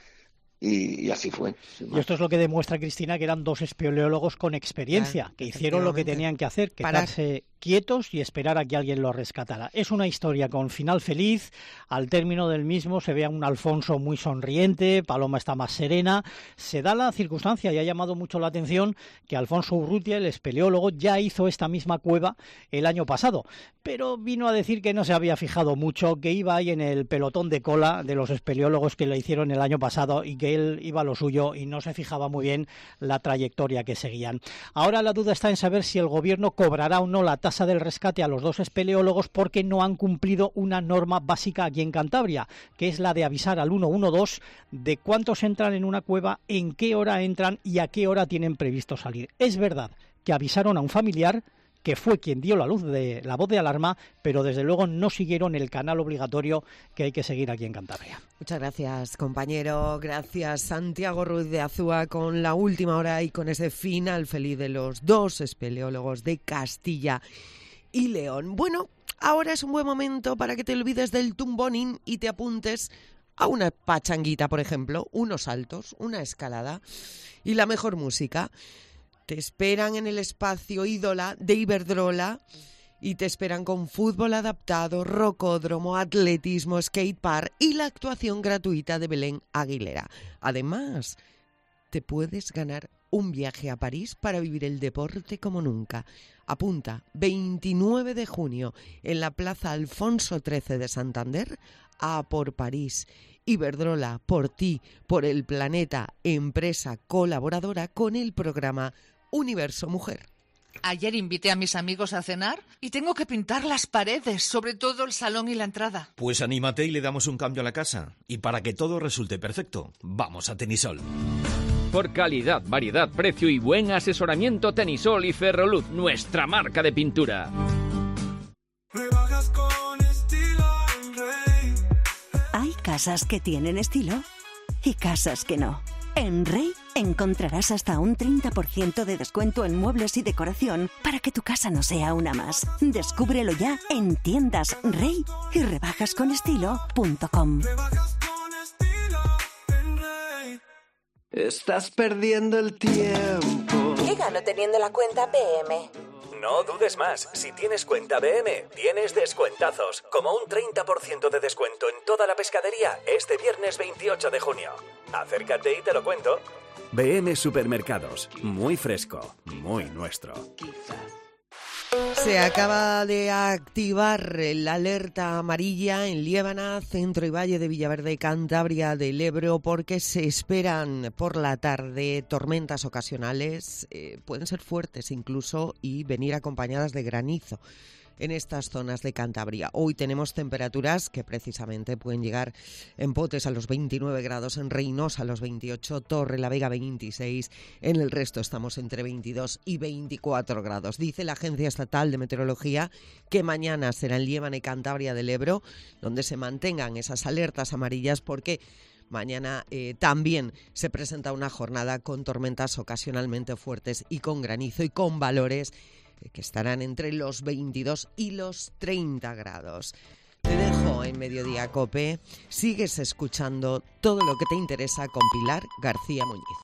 Y así fue. Y esto es lo que demuestra, Cristina, que eran dos espeleólogos con experiencia, que hicieron lo que tenían que hacer, quedarse quietos y esperar a que alguien los rescatara. Es una historia con final feliz. Al término del mismo se ve a un Alfonso muy sonriente, Paloma está más serena. Se da la circunstancia, y ha llamado mucho la atención, que Alfonso Urrutia, el espeleólogo, ya hizo esta misma cueva el año pasado, pero vino a decir que no se había fijado mucho, que iba ahí en el pelotón de cola de los espeleólogos que lo hicieron el año pasado y que él iba a lo suyo y no se fijaba muy bien la trayectoria que seguían. Ahora la duda está en saber si el gobierno cobrará o no la tasa del rescate a los dos espeleólogos porque no han cumplido una norma básica aquí en Cantabria, que es la de avisar al 112 de cuántos entran en una cueva, en qué hora entran y a qué hora tienen previsto salir. Es verdad que avisaron a un familiar, que fue quien dio la voz de alarma, pero desde luego no siguieron el canal obligatorio que hay que seguir aquí en Cantabria. Muchas gracias, compañero. Gracias, Santiago Ruiz de Azúa, con la última hora y con ese final feliz de los dos espeleólogos de Castilla y León. Bueno, ahora es un buen momento para que te olvides del tumbonín y te apuntes a una pachanguita, por ejemplo, unos saltos, una escalada y la mejor música. Te esperan en el espacio Ídola de Iberdrola y te esperan con fútbol adaptado, rocódromo, atletismo, skatepark y la actuación gratuita de Belén Aguilera. Además, te puedes ganar un viaje a París para vivir el deporte como nunca. Apunta, 29 de junio en la Plaza Alfonso XIII de Santander, a por París. Iberdrola, por ti, por el planeta, empresa colaboradora con el programa Universo Mujer. Ayer invité a mis amigos a cenar y tengo que pintar las paredes, sobre todo el salón y la entrada. Pues anímate y le damos un cambio a la casa. Y para que todo resulte perfecto, vamos a Tenisol. Por calidad, variedad, precio y buen asesoramiento, Tenisol y Ferroluz, nuestra marca de pintura. Hay casas que tienen estilo y casas que no. En Rey encontrarás hasta un 30% de descuento en muebles y decoración para que tu casa no sea una más. Descúbrelo ya en tiendas Rey y rebajasconestilo.com. Estás perdiendo el tiempo. ¿Qué gano teniendo la cuenta BM? No dudes más, si tienes cuenta BM, tienes descuentazos, como un 30% de descuento en toda la pescadería este viernes 28 de junio. Acércate y te lo cuento. BM Supermercados, muy fresco, muy nuestro. Se acaba de activar la alerta amarilla en Liébana, centro y valle de Villaverde, Cantabria del Ebro, porque se esperan por la tarde tormentas ocasionales, pueden ser fuertes incluso, y venir acompañadas de granizo en estas zonas de Cantabria. Hoy tenemos temperaturas que precisamente pueden llegar en Potes a los 29 grados, en Reynosa a los 28, Torrelavega 26, en el resto estamos entre 22 y 24 grados. Dice la Agencia Estatal de Meteorología que mañana será en Liébana y Cantabria del Ebro donde se mantengan esas alertas amarillas, porque mañana también se presenta una jornada con tormentas ocasionalmente fuertes y con granizo y con valores que estarán entre los 22 y los 30 grados. Te dejo en Mediodía Cope. Sigues escuchando todo lo que te interesa con Pilar García Muñiz.